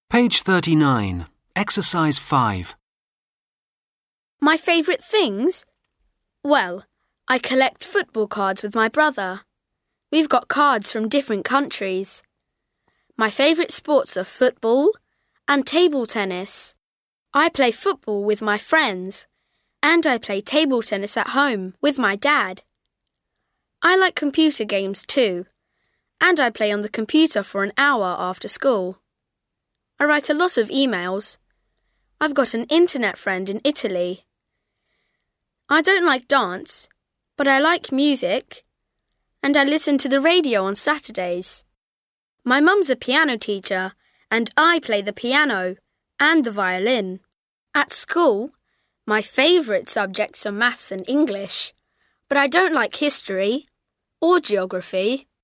Page 39. Exercise 5. My favourite things? Well, I collect football cards with my brother. We've got cards from different countries. My favourite sports are football and table tennis. I play football with my friends, and I play table tennis at home with my dad. I like computer games too, and I play on the computer for an hour after school. I write a lot of emails. I've got an internet friend in Italy. I don't like dance, but I like music, and I listen to the radio on Saturdays. My mum's a piano teacher, and I play the piano and the violin. At school, my favourite subjects are maths and English, but I don't like history or geography.